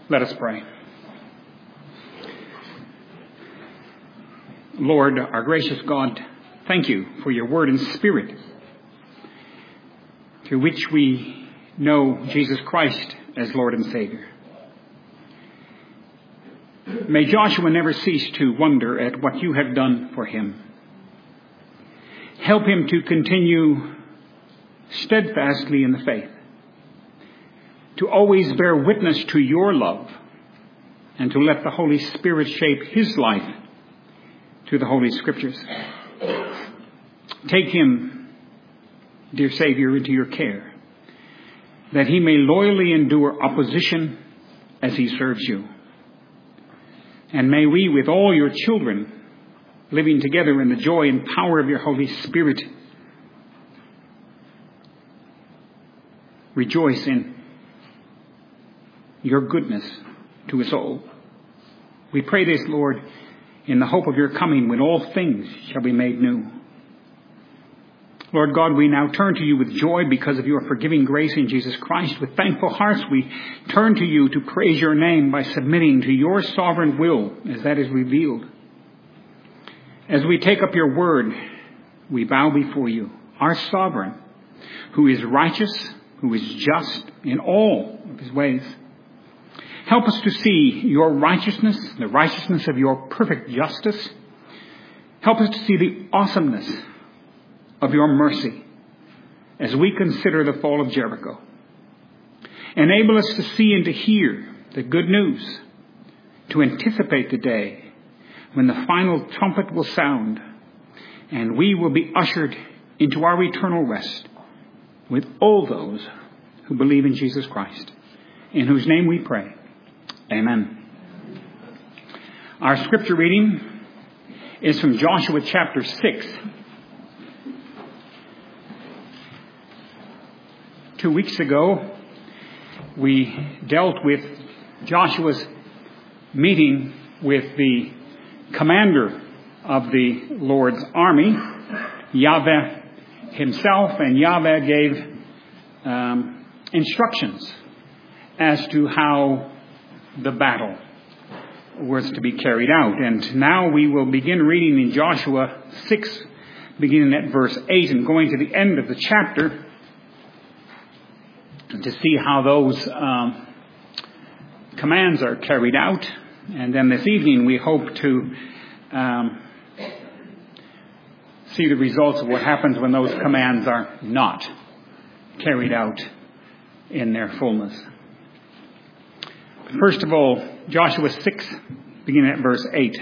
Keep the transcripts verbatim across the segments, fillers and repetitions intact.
Let us pray. Lord, our gracious God, thank you for your word and spirit, through which we know Jesus Christ as Lord and Savior. May Joshua never cease to wonder at what you have done for him. Help him to continue steadfastly in the faith, to always bear witness to your love, and to let the Holy Spirit shape his life to the Holy Scriptures. Take him, dear Savior, into your care, that he may loyally endure opposition as he serves you. And may we, with all your children, living together in the joy and power of your Holy Spirit, rejoice in your goodness to us all. We pray this, Lord, in the hope of your coming, when all things shall be made new. Lord God, we now turn to you with joy because of your forgiving grace in Jesus Christ. With thankful hearts, we turn to you to praise your name by submitting to your sovereign will as that is revealed. As we take up your word, we bow before you, our sovereign, who is righteous, who is just in all of his ways. Help us to see your righteousness, the righteousness of your perfect justice. Help us to see the awesomeness of your mercy as we consider the fall of Jericho. Enable us to see and to hear the good news, to anticipate the day when the final trumpet will sound and we will be ushered into our eternal rest with all those who believe in Jesus Christ, in whose name we pray. Amen. Our scripture reading is from Joshua chapter six. Two weeks ago, we dealt with Joshua's meeting with the commander of the Lord's army, Yahweh himself, and Yahweh gave um, instructions as to how the battle was to be carried out. And now we will begin reading in Joshua six, beginning at verse eight and going to the end of the chapter, to see how those um, commands are carried out. And then this evening we hope to um, see the results of what happens when those commands are not carried out in their fullness. First of all, Joshua six, beginning at verse eight.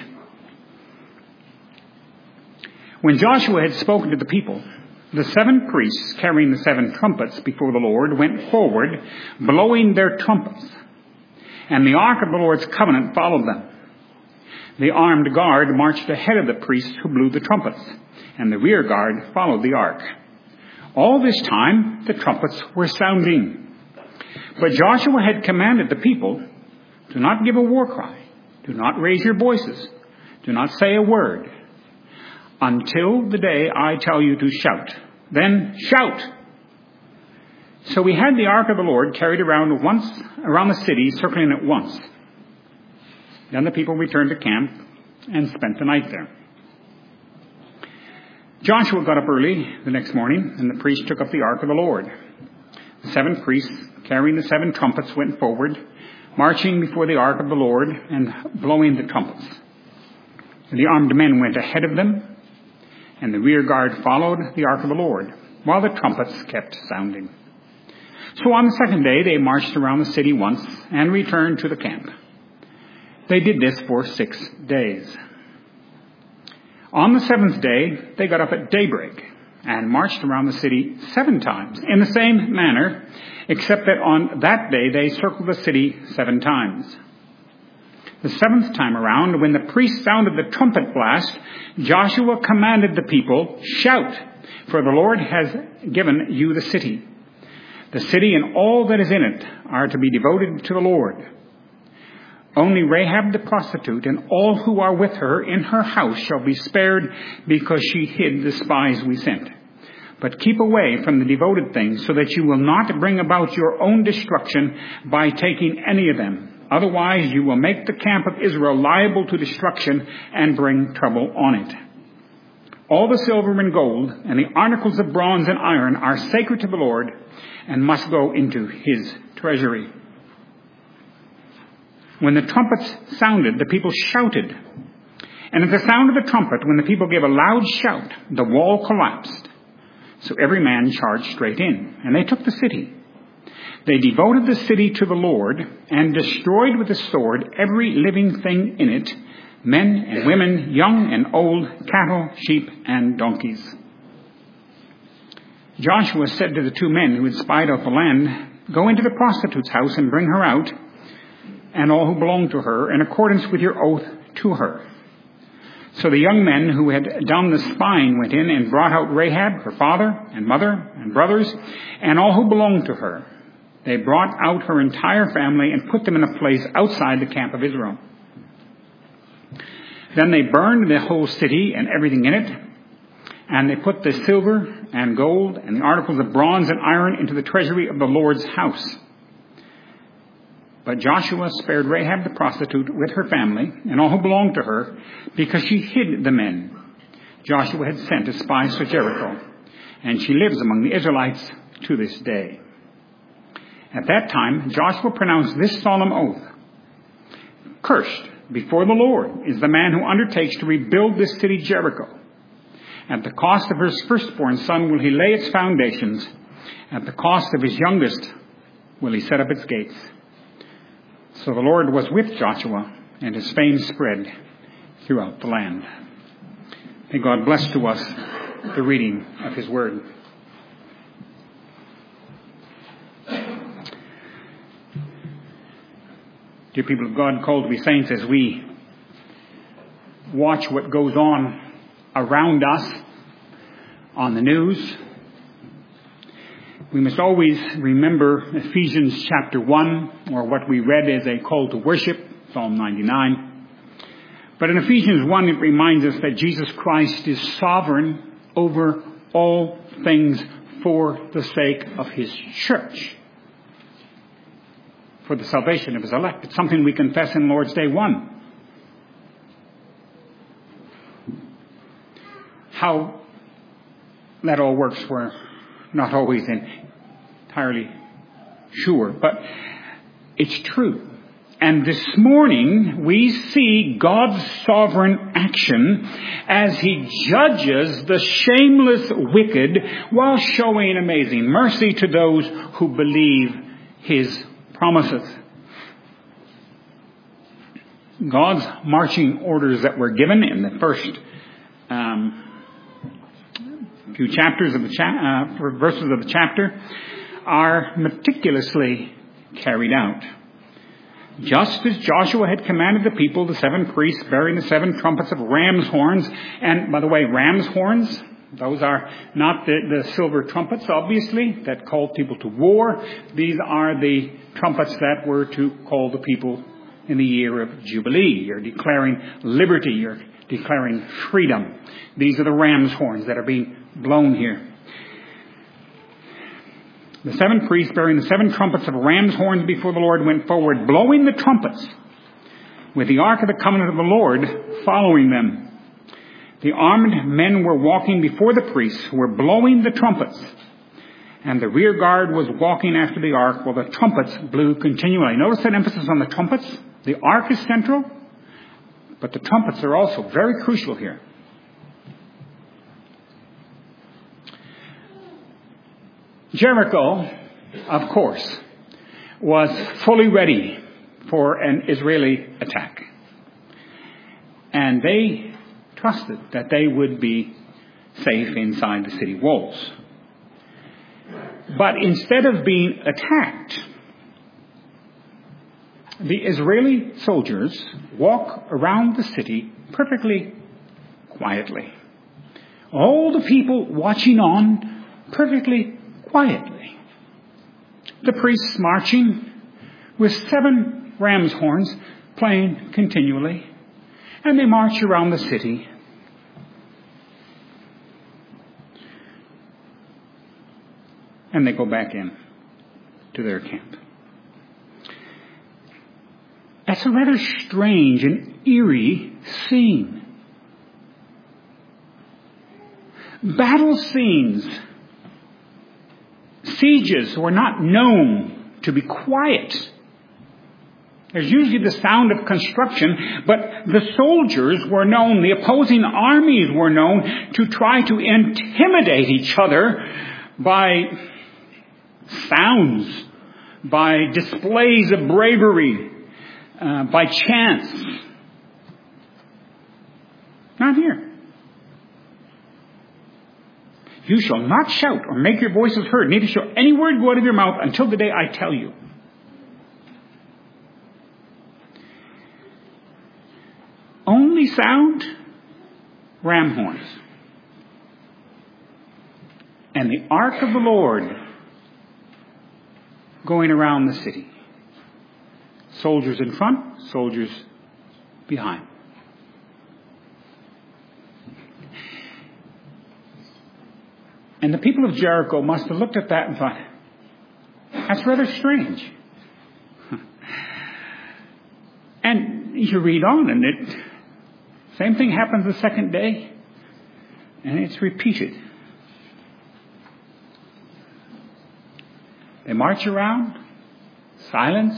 When Joshua had spoken to the people, the seven priests carrying the seven trumpets before the Lord went forward, blowing their trumpets, and the ark of the Lord's covenant followed them. The armed guard marched ahead of the priests who blew the trumpets, and the rear guard followed the ark. All this time the trumpets were sounding. But Joshua had commanded the people, do not give a war cry, do not raise your voices, do not say a word, until the day I tell you to shout. Then shout. So we had the ark of the Lord carried around once around the city, circling it once. Then the people returned to camp and spent the night there. Joshua got up early the next morning, and the priests took up the ark of the Lord. The seven priests, carrying the seven trumpets, went forward, marching before the ark of the Lord and blowing the trumpets. And the armed men went ahead of them, and the rear guard followed the ark of the Lord, while the trumpets kept sounding. So on the second day they marched around the city once and returned to the camp. They did this for six days. On the seventh day they got up at daybreak and marched around the city seven times in the same manner, except that on that day they circled the city seven times. The seventh time around, when the priest sounded the trumpet blast, Joshua commanded the people, shout, for the Lord has given you the city. The city and all that is in it are to be devoted to the Lord. Only Rahab the prostitute and all who are with her in her house shall be spared, because she hid the spies we sent. But keep away from the devoted things, so that you will not bring about your own destruction by taking any of them. Otherwise you will make the camp of Israel liable to destruction and bring trouble on it. All the silver and gold and the articles of bronze and iron are sacred to the Lord and must go into his treasury." When the trumpets sounded, the people shouted. And at the sound of the trumpet, when the people gave a loud shout, the wall collapsed. So every man charged straight in, and they took the city. They devoted the city to the Lord and destroyed with the sword every living thing in it, men and women, young and old, cattle, sheep, and donkeys. Joshua said to the two men who had spied out the land, "Go into the prostitute's house and bring her out, and all who belong to her, in accordance with your oath to her." So the young men who had done the spying went in and brought out Rahab, her father and mother and brothers, and all who belonged to her. They brought out her entire family and put them in a place outside the camp of Israel. Then they burned the whole city and everything in it, and they put the silver and gold and the articles of bronze and iron into the treasury of the Lord's house. But Joshua spared Rahab the prostitute with her family and all who belonged to her, because she hid the men Joshua had sent as spies to Jericho, and she lives among the Israelites to this day. At that time, Joshua pronounced this solemn oath: "Cursed before the Lord is the man who undertakes to rebuild this city Jericho. At the cost of his firstborn son will he lay its foundations. At the cost of his youngest will he set up its gates." So the Lord was with Joshua, and his fame spread throughout the land. May God bless to us the reading of his word. Dear people of God, called to be saints, as we watch what goes on around us on the news, we must always remember Ephesians chapter one, or what we read as a call to worship, Psalm ninety-nine. But in Ephesians one, it reminds us that Jesus Christ is sovereign over all things for the sake of his church, for the salvation of his elect. It's something we confess in Lord's Day one. How that all works, we're not always entirely sure, but it's true. And this morning we see God's sovereign action as he judges the shameless wicked while showing amazing mercy to those who believe his promises. God's marching orders that were given in the first um, few chapters of the cha- uh, verses of the chapter are meticulously carried out. Just as Joshua had commanded the people, the seven priests bearing the seven trumpets of ram's horns, and by the way, ram's horns, those are not the, the silver trumpets, obviously, that called people to war. These are the trumpets that were to call the people in the year of Jubilee. You're declaring liberty. You're declaring freedom. These are the ram's horns that are being blown here. The seven priests bearing the seven trumpets of ram's horns before the Lord went forward, blowing the trumpets, with the ark of the covenant of the Lord following them. The armed men were walking before the priests, who were blowing the trumpets, and the rear guard was walking after the ark while the trumpets blew continually. Notice that emphasis on the trumpets. The ark is central, but the trumpets are also very crucial here. Jericho, of course, was fully ready for an Israeli attack. And they trusted that they would be safe inside the city walls. But instead of being attacked, the Israeli soldiers walk around the city perfectly quietly. All the people watching on perfectly quietly. The priests marching with seven ram's horns playing continually, and they march around the city. And they go back in to their camp. That's a rather strange and eerie scene. Battle scenes, sieges were not known to be quiet. There's usually the sound of construction, but the soldiers were known, the opposing armies were known to try to intimidate each other by sounds, by displays of bravery, uh, by chants. Not here. You shall not shout or make your voices heard, neither shall any word go out of your mouth until the day I tell you. Only sound, ram horns. And the ark of the Lord going around the city. Soldiers in front, soldiers behind. And the people of Jericho must have looked at that and thought, that's rather strange. And you read on, and it same thing happens the second day, and it's repeated. They march around, silence,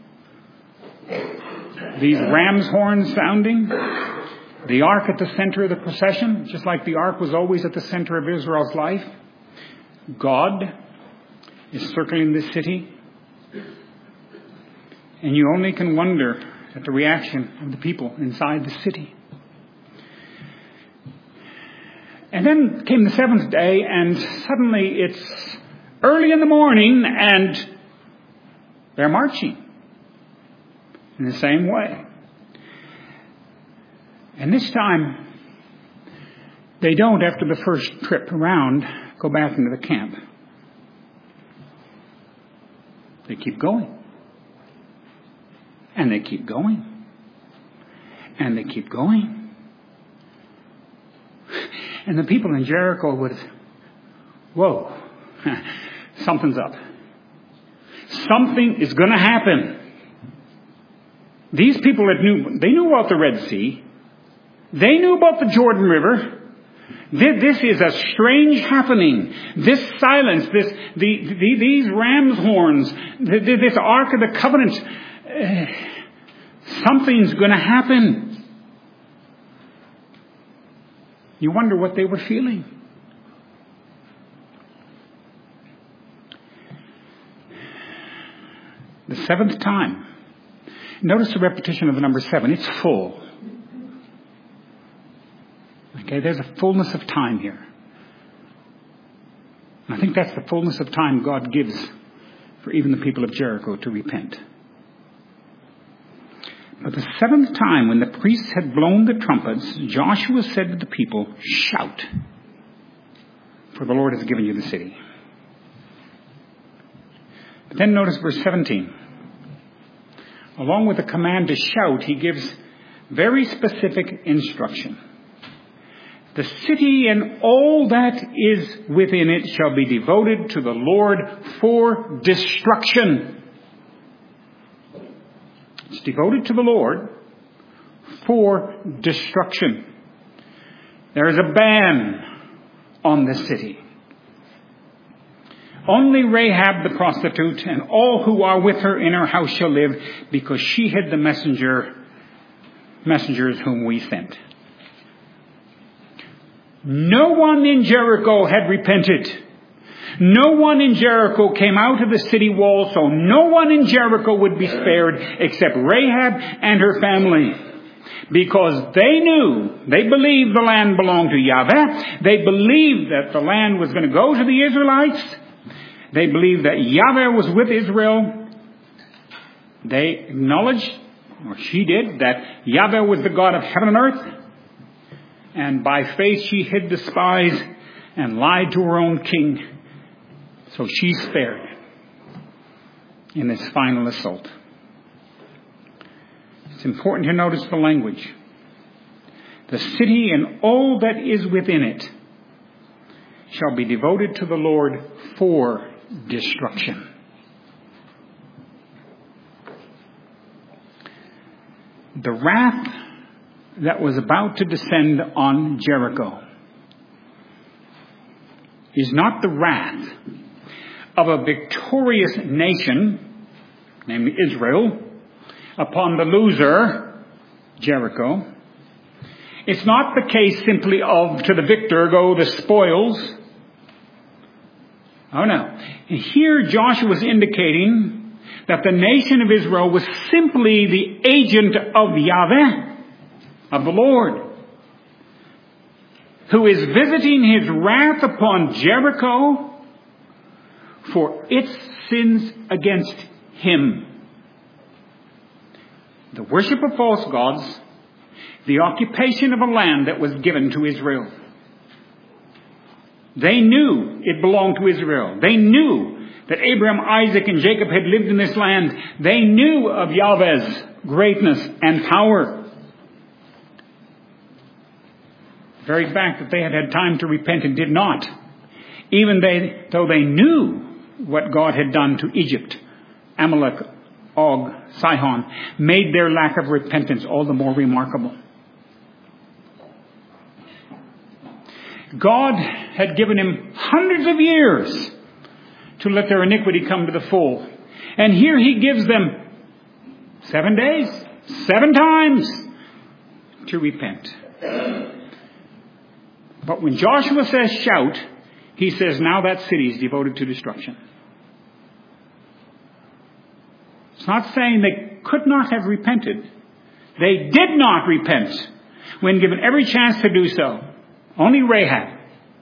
these ram's horns sounding, the ark at the center of the procession, just like the ark was always at the center of Israel's life. God is circling the city, and you only can wonder at the reaction of the people inside the city. And then came the seventh day, and suddenly it's early in the morning, and they're marching in the same way. And this time, they don't, after the first trip around, go back into the camp. They keep going. And they keep going. And they keep going. And the people in Jericho would, whoa, something's up. Something is going to happen. These people that knew, they knew about the Red Sea. They knew about the Jordan River. This is a strange happening. This silence, this, the, the, these ram's horns, this Ark of the Covenant, uh, something's going to happen. You wonder what they were feeling. The seventh time. Notice the repetition of the number seven. It's full. Okay, there's a fullness of time here. And I think that's the fullness of time God gives for even the people of Jericho to repent. But the seventh time, when the priests had blown the trumpets, Joshua said to the people, shout, for the Lord has given you the city. But then notice verse seventeen. Along with the command to shout, he gives very specific instruction. The city and all that is within it shall be devoted to the Lord for destruction. It's devoted to the Lord for destruction. There is a ban on the city. Only Rahab the prostitute and all who are with her in her house shall live, because she hid the messenger, messengers whom we sent. No one in Jericho had repented. No one in Jericho came out of the city wall, so no one in Jericho would be spared except Rahab and her family. Because they knew, they believed the land belonged to Yahweh. They believed that the land was going to go to the Israelites. They believed that Yahweh was with Israel. They acknowledged, or she did, that Yahweh was the God of heaven and earth. And by faith she hid the spies and lied to her own king. So she's spared in this final assault. It's important to notice the language. The city and all that is within it shall be devoted to the Lord for destruction. the wrath that was about to descend on Jericho is not the wrath of a victorious nation, namely Israel, upon the loser, Jericho. It's not the case simply of to the victor go the spoils. Oh no. Here Joshua was indicating that the nation of Israel was simply the agent of Yahweh, of the Lord, who is visiting his wrath upon Jericho for its sins against him. The worship of false gods, the occupation of a land that was given to Israel. They knew it belonged to Israel. They knew that Abraham, Isaac, and Jacob had lived in this land. They knew of Yahweh's greatness and power. The very fact that they had had time to repent and did not, even they, though they knew what God had done to Egypt, Amalek, Og, Sihon, made their lack of repentance all the more remarkable. God had given him hundreds of years to let their iniquity come to the full. And here he gives them seven days, seven times to repent. But when Joshua says shout, he says now that city is devoted to destruction. It's not saying they could not have repented. They did not repent when given every chance to do so. Only Rahab.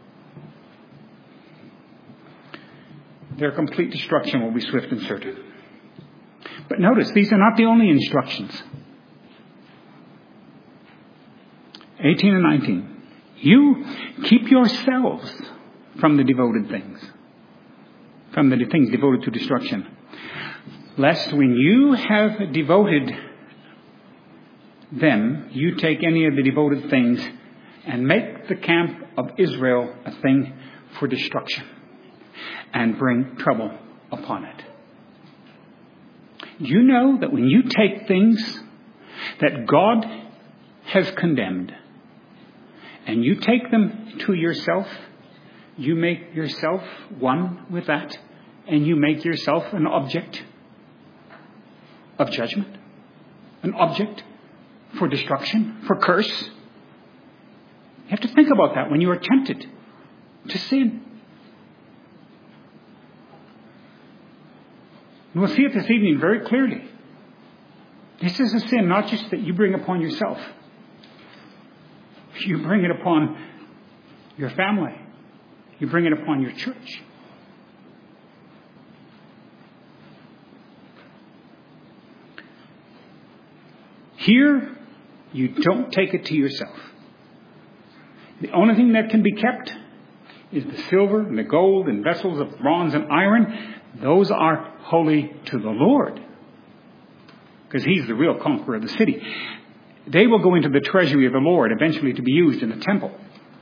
Their complete destruction will be swift and certain. But notice, these are not the only instructions. eighteen and nineteen. You keep yourselves from the devoted things. From the things devoted to destruction. Lest when you have devoted them, you take any of the devoted things and make the camp of Israel a thing for destruction and bring trouble upon it. Do you know that when you take things that God has condemned and you take them to yourself, you make yourself one with that, and you make yourself an object of judgment, an object for destruction, for curse? You have to think about that when you are tempted to sin. And we'll see it this evening very clearly. This is a sin not just that you bring upon yourself. You bring it upon your family. You bring it upon your church. Here, you don't take it to yourself. The only thing that can be kept is the silver and the gold and vessels of bronze and iron. Those are holy to the Lord, because he's the real conqueror of the city. They will go into the treasury of the Lord, eventually to be used in the temple.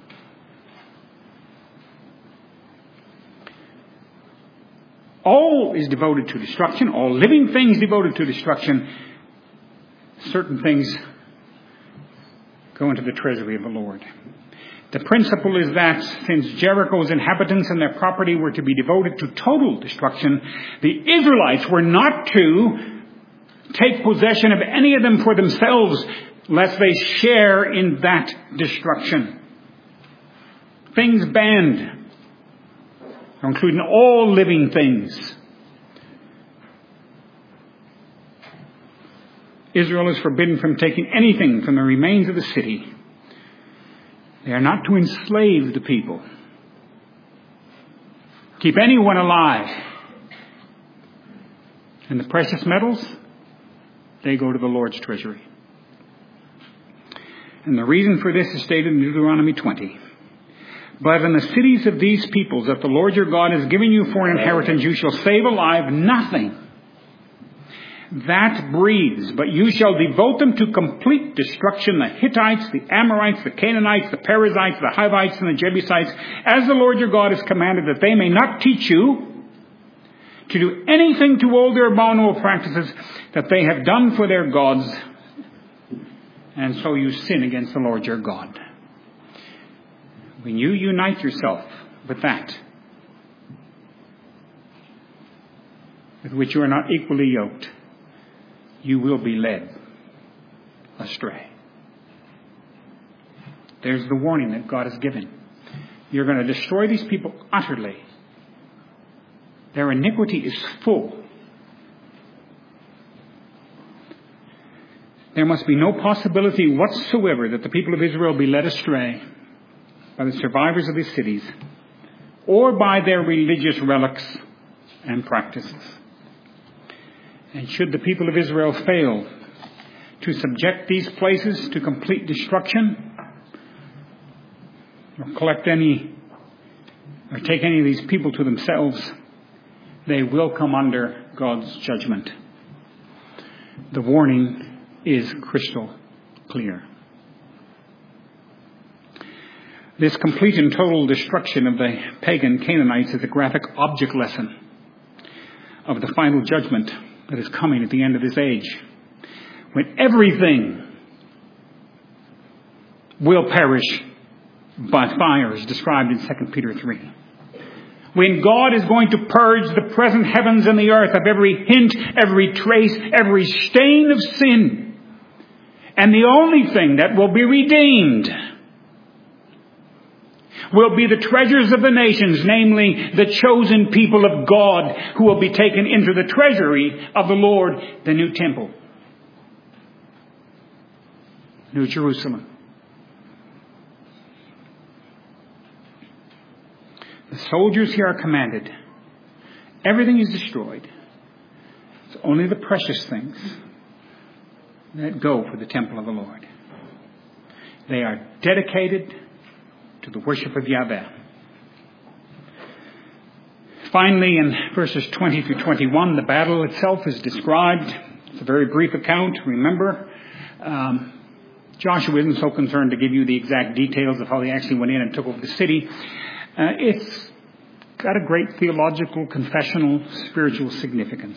All is devoted to destruction. All living things devoted to destruction. Certain things go into the treasury of the Lord. The principle is that since Jericho's inhabitants and their property were to be devoted to total destruction, the Israelites were not to take possession of any of them for themselves, lest they share in that destruction. Things banned, including all living things. Israel is forbidden from taking anything from the remains of the city. They are not to enslave the people. Keep anyone alive. And the precious metals, they go to the Lord's treasury. And the reason for this is stated in Deuteronomy twenty. But in the cities of these peoples that the Lord your God has given you for an inheritance, you shall save alive nothing that breathes, but you shall devote them to complete destruction, the Hittites, the Amorites, the Canaanites, the Perizzites, the Hivites, and the Jebusites, as the Lord your God has commanded, that they may not teach you to do anything to all their abominable practices that they have done for their gods, and so you sin against the Lord your God. When you unite yourself with that, with which you are not equally yoked, you will be led astray. There's the warning that God has given. You're going to destroy these people utterly. Their iniquity is full. There must be no possibility whatsoever that the people of Israel be led astray by the survivors of these cities or by their religious relics and practices. And should the people of Israel fail to subject these places to complete destruction, or collect any, or take any of these people to themselves, they will come under God's judgment. The warning is crystal clear. This complete and total destruction of the pagan Canaanites is a graphic object lesson of the final judgment that is coming at the end of this age, when everything will perish by fire, as described in Second Peter three. When God is going to purge the present heavens and the earth of every hint, every trace, every stain of sin. And the only thing that will be redeemed will be the treasures of the nations, namely the chosen people of God, who will be taken into the treasury of the Lord, the new temple, New Jerusalem. The soldiers here are commanded. Everything is destroyed. It's only the precious things that go for the temple of the Lord. They are dedicated to the worship of Yahweh. Finally, in verses twenty through twenty-one, the battle itself is described. It's a very brief account. Remember, um, Joshua isn't so concerned to give you the exact details of how they actually went in and took over the city. Uh, it's got a great theological, confessional, spiritual significance.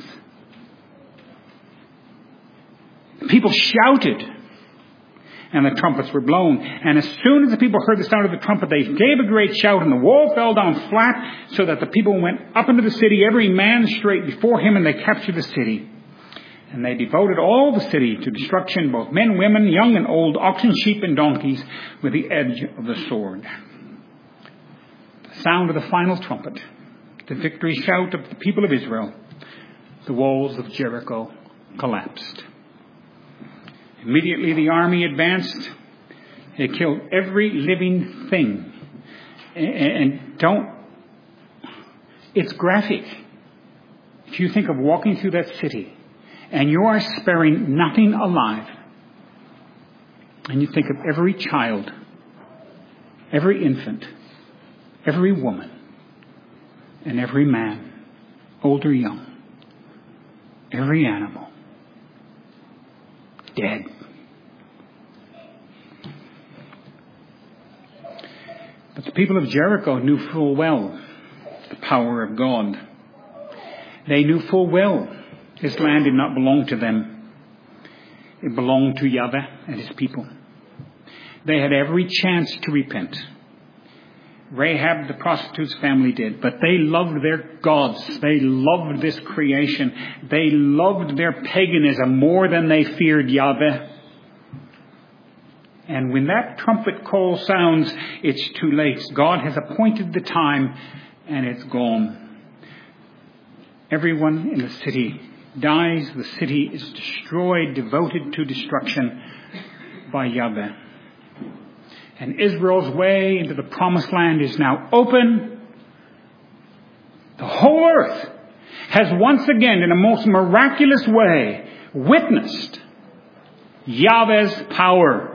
People shouted, and the trumpets were blown. And as soon as the people heard the sound of the trumpet, they gave a great shout, and the wall fell down flat, so that the people went up into the city, every man straight before him, and they captured the city. And they devoted all the city to destruction, both men, women, young and old, oxen, sheep, and donkeys, with the edge of the sword. The sound of the final trumpet, the victory shout of the people of Israel, the walls of Jericho collapsed. Immediately the army advanced. They killed every living thing. And don't, it's graphic. If you think of walking through that city and you are sparing nothing alive, and you think of every child, every infant, every woman, and every man, old or young, every animal, dead. But the people of Jericho knew full well the power of God. They knew full well this land did not belong to them. It belonged to Yahweh and his people. They had every chance to repent. Rahab, the prostitute's family, did, but they loved their gods. They loved this creation. They loved their paganism more than they feared Yahweh. And when that trumpet call sounds, it's too late. God has appointed the time, and it's gone. Everyone in the city dies. The city is destroyed, devoted to destruction by Yahweh. And Israel's way into the promised land is now open. The whole earth has once again, in a most miraculous way, witnessed Yahweh's power.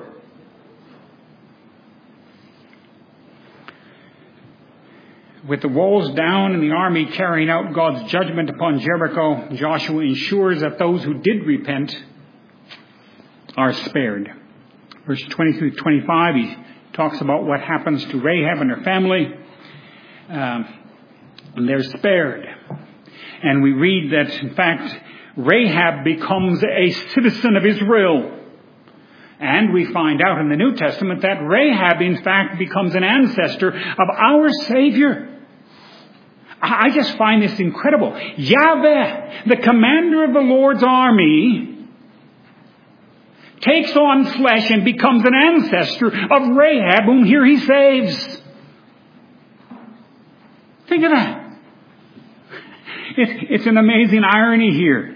With the walls down and the army carrying out God's judgment upon Jericho, Joshua ensures that those who did repent are spared. Verse twenty through twenty-five, he talks about what happens to Rahab and her family. Um, and they're spared. And we read that, in fact, Rahab becomes a citizen of Israel. And we find out in the New Testament that Rahab, in fact, becomes an ancestor of our Savior. I just find this incredible. Yahweh, the commander of the Lord's army, takes on flesh and becomes an ancestor of Rahab, whom here he saves. Think of that. It's, it's an amazing irony here.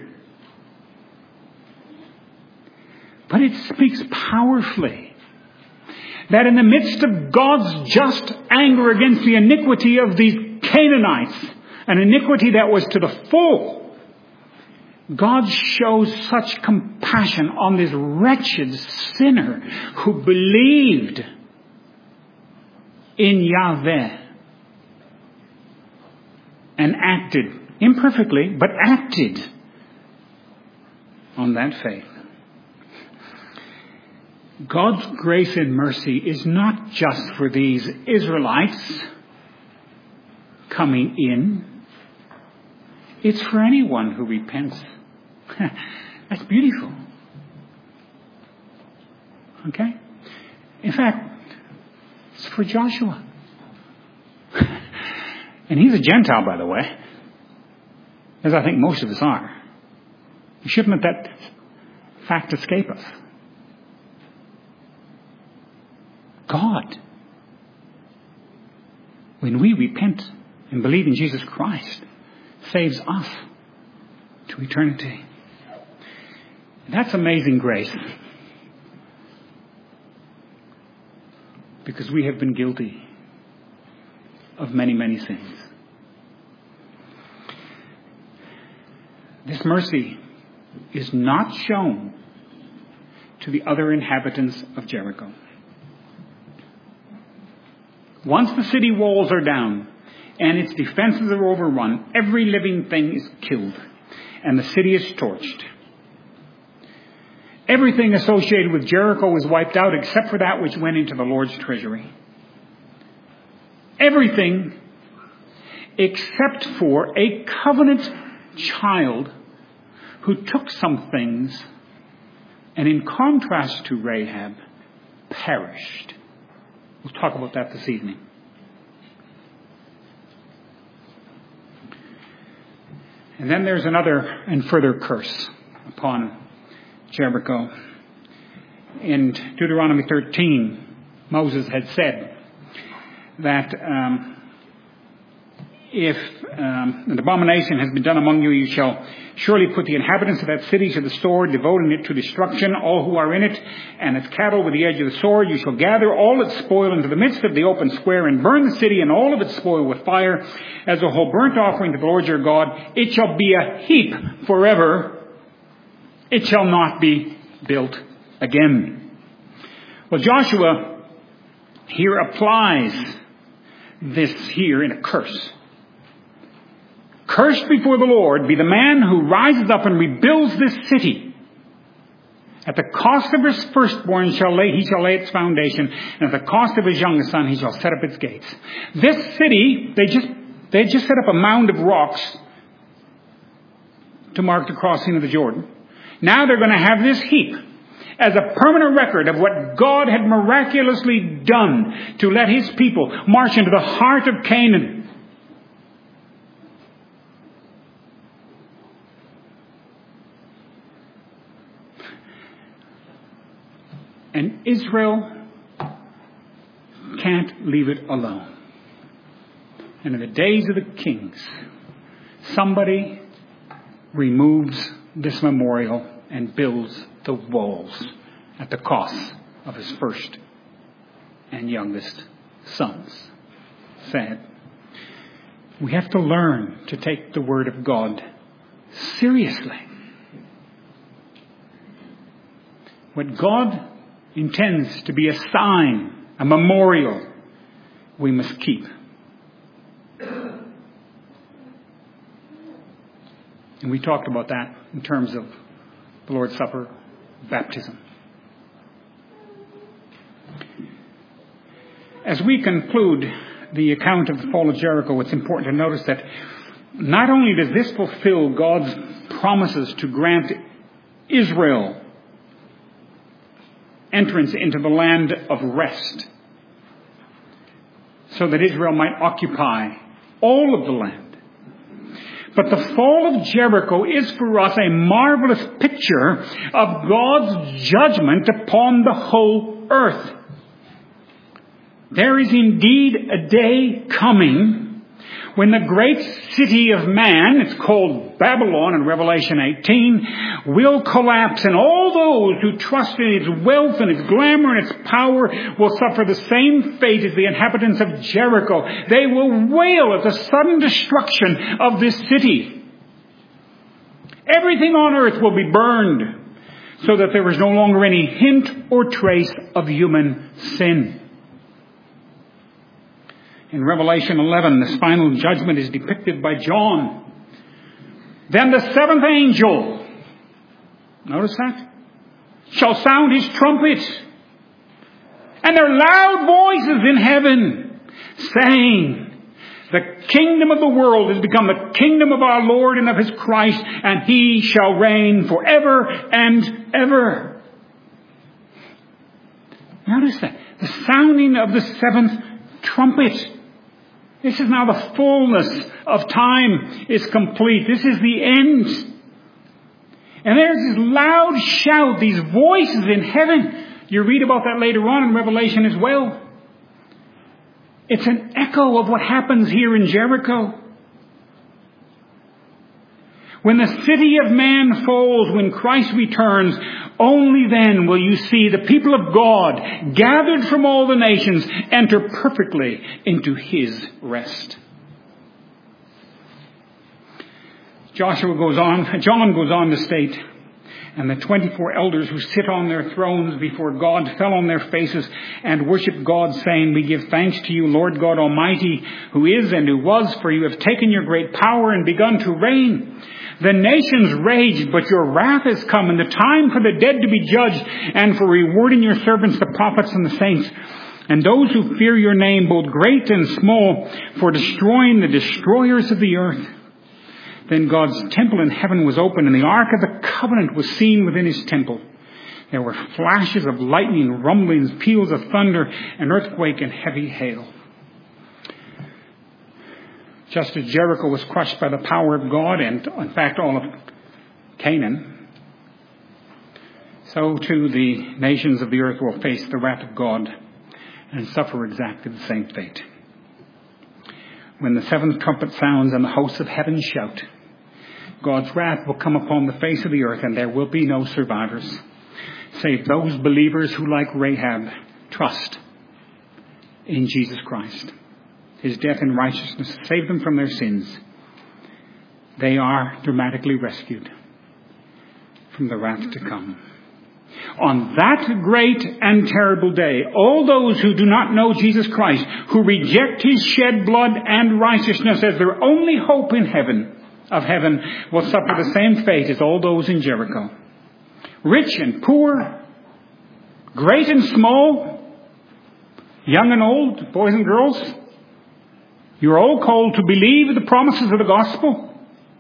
But it speaks powerfully that in the midst of God's just anger against the iniquity of these Canaanites, an iniquity that was to the full, God shows such compassion on this wretched sinner who believed in Yahweh and acted, imperfectly, but acted on that faith. God's grace and mercy is not just for these Israelites coming in. It's for anyone who repents. That's beautiful. Okay? In fact, it's for Joshua. And he's a Gentile, by the way, as I think most of us are. We shouldn't let that fact escape us. God, when we repent and believe in Jesus Christ, saves us to eternity. That's amazing grace. Because we have been guilty of many, many sins. This mercy is not shown to the other inhabitants of Jericho. Once the city walls are down and its defenses are overrun, every living thing is killed and the city is torched. Everything associated with Jericho is wiped out except for that which went into the Lord's treasury. Everything except for a covenant child who took some things and, in contrast to Rahab, perished. We'll talk about that this evening. And then there's another and further curse upon Jericho. In Deuteronomy thirteen, Moses had said that um, if um, an abomination has been done among you, you shall surely put the inhabitants of that city to the sword, devoting it to destruction, all who are in it, and its cattle with the edge of the sword. You shall gather all its spoil into the midst of the open square, and burn the city and all of its spoil with fire, as a whole burnt offering to the Lord your God. It shall be a heap forever. It shall not be built again. Well, Joshua here applies this here in a curse. Cursed before the Lord be the man who rises up and rebuilds this city. At the cost of his firstborn shall lay, he shall lay its foundation, and at the cost of his youngest son he shall set up its gates. This city, they just they just set up a mound of rocks to mark the crossing of the Jordan. Now they're going to have this heap as a permanent record of what God had miraculously done to let his people march into the heart of Canaan. And Israel can't leave it alone. And in the days of the kings, somebody removes this memorial and builds the walls at the cost of his first and youngest sons. Sad. We have to learn to take the word of God seriously. What God intends to be a sign, a memorial, we must keep. And we talked about that in terms of the Lord's Supper, baptism. As we conclude the account of the fall of Jericho, it's important to notice that not only does this fulfill God's promises to grant Israel entrance into the land of rest, so that Israel might occupy all of the land. But the fall of Jericho is for us a marvelous picture of God's judgment upon the whole earth. There is indeed a day coming when the great city of man, it's called Babylon in Revelation eighteen, will collapse, and all those who trust in its wealth and its glamour and its power will suffer the same fate as the inhabitants of Jericho. They will wail at the sudden destruction of this city. Everything on earth will be burned, so that there is no longer any hint or trace of human sin. In Revelation eleven, this final judgment is depicted by John. Then the seventh angel, notice that, shall sound his trumpet, and there are loud voices in heaven saying, the kingdom of the world has become the kingdom of our Lord and of his Christ, and he shall reign forever and ever. Notice that. The sounding of the seventh trumpet. This is now the fullness of time is complete. This is the end. And there's this loud shout, these voices in heaven. You read about that later on in Revelation as well. It's an echo of what happens here in Jericho. When the city of man falls, when Christ returns, only then will you see the people of God, gathered from all the nations, enter perfectly into his rest. Joshua goes on, John goes on to state, and the twenty-four elders who sit on their thrones before God fell on their faces and worshiped God, saying, we give thanks to you, Lord God Almighty, who is and who was, for you have taken your great power and begun to reign. The nations raged, but your wrath has come, and the time for the dead to be judged, and for rewarding your servants, the prophets and the saints, and those who fear your name, both great and small, for destroying the destroyers of the earth. Then God's temple in heaven was opened, and the ark of the covenant was seen within his temple. There were flashes of lightning, rumblings, peals of thunder, an earthquake, and heavy hail. Just as Jericho was crushed by the power of God, and in fact all of Canaan, so too the nations of the earth will face the wrath of God and suffer exactly the same fate. When the seventh trumpet sounds and the hosts of heaven shout, God's wrath will come upon the face of the earth, and there will be no survivors, save those believers who, like Rahab, trust in Jesus Christ. His death and righteousness saved them from their sins. They are dramatically rescued from the wrath to come. On that great and terrible day, all those who do not know Jesus Christ, who reject his shed blood and righteousness as their only hope in heaven, of heaven, will suffer the same fate as all those in Jericho. Rich and poor, great and small, young and old, boys and girls, you are all called to believe the promises of the gospel.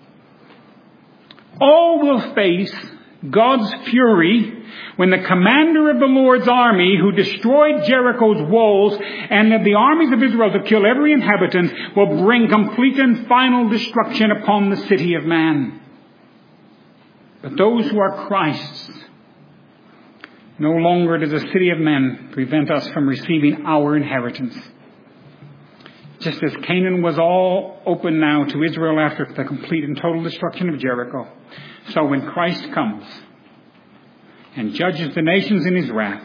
All will face God's fury when the commander of the Lord's army, who destroyed Jericho's walls and led the armies of Israel to kill every inhabitant, will bring complete and final destruction upon the city of man. But those who are Christ's, no longer does the city of men prevent us from receiving our inheritance. Just as Canaan was all open now to Israel after the complete and total destruction of Jericho, so when Christ comes and judges the nations in his wrath,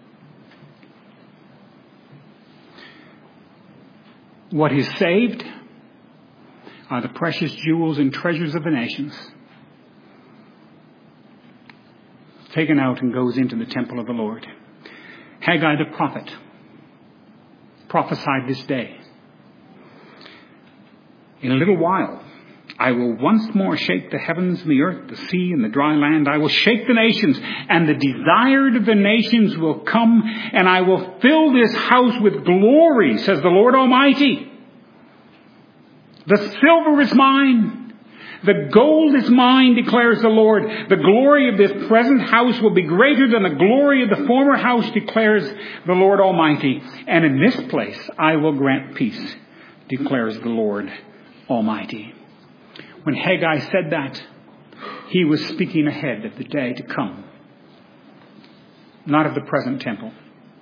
what is saved are the precious jewels and treasures of the nations, taken out and goes into the temple of the Lord. Haggai the prophet prophesied this day. In a little while, I will once more shake the heavens and the earth, the sea and the dry land. I will shake the nations, and the desired of the nations will come, and I will fill this house with glory, says the Lord Almighty. The silver is mine, The gold is mine, declares the Lord. The glory of this present house will be greater than the glory of the former house, declares the Lord Almighty. And in this place I will grant peace, declares the Lord Almighty. When Haggai said that, he was speaking ahead of the day to come, not of the present temple.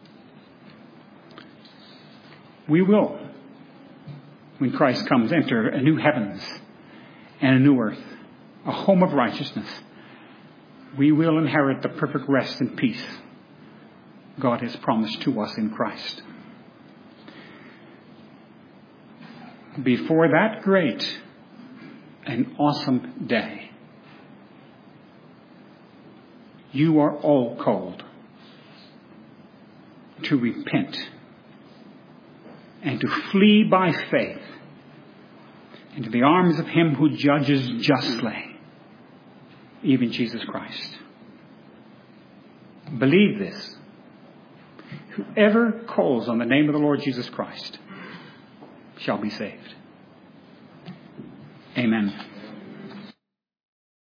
We will, when Christ comes, enter a new heavens and a new earth, a home of righteousness. We will inherit the perfect rest and peace God has promised to us in Christ. Before that great and awesome day, you are all called to repent and to flee by faith into the arms of him who judges justly, even Jesus Christ. Believe this. Whoever calls on the name of the Lord Jesus Christ shall be saved. Amen.